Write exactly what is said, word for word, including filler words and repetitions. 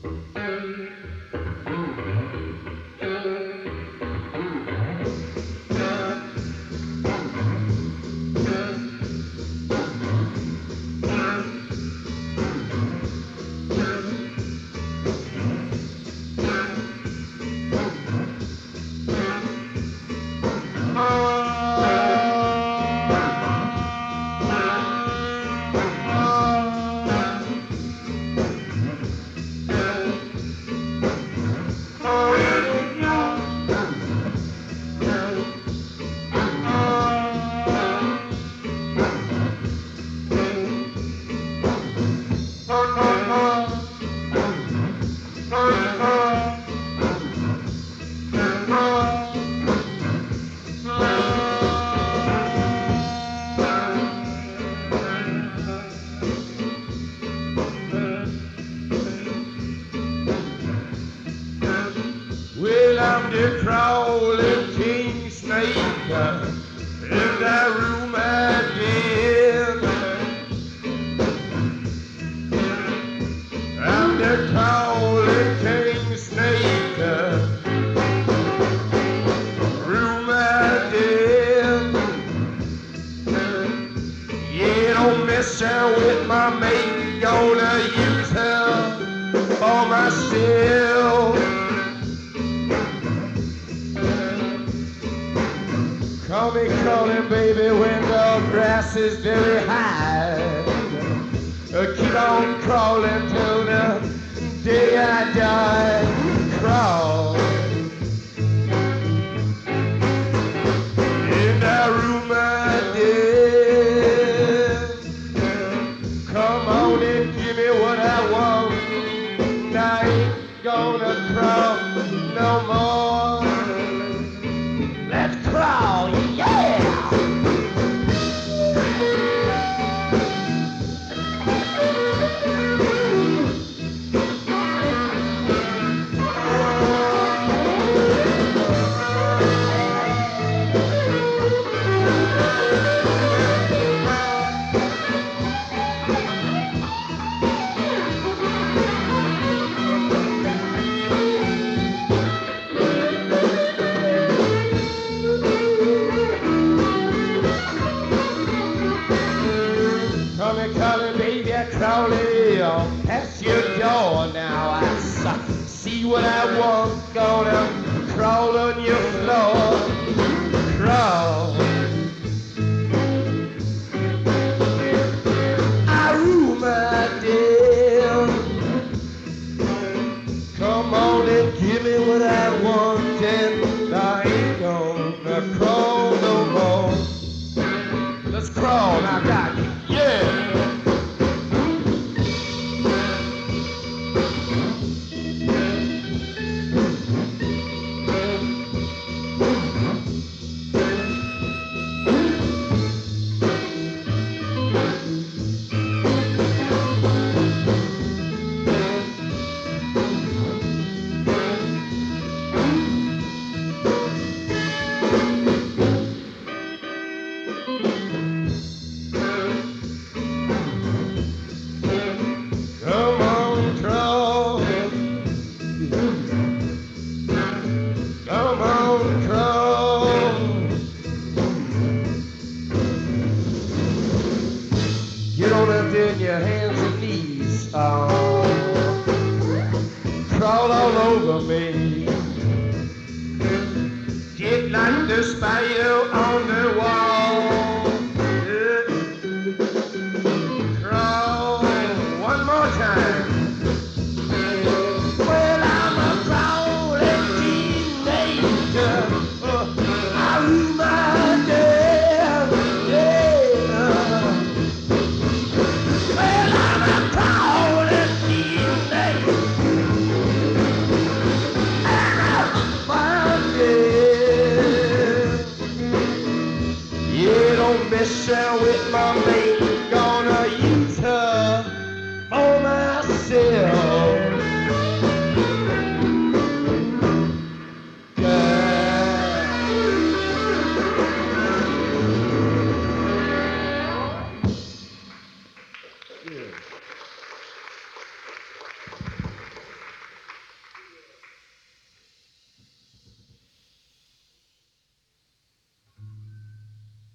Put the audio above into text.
Well, I'm the crawling king snake in that room again. I'm the crawling king snake, room again. Yeah, don't mess around with my mate, gonna use her for myself. Call me calling, baby, when the grass is very high. Uh, keep on crawling till the day I die. Crawl in that room I did. Come on and give me what I want. I ain't gonna crawl no more. Let's crawl, yeah! Come calling, baby, crawling on past your door. Now I see what I want, gonna crawl on your floor. Crawl. I rule my deal. Come on and give me what I want, and I ain't gonna crawl no more. Let's crawl, now, God. Yeah! Get on up in your hands and knees, oh, crawl all over me. Get like the spider on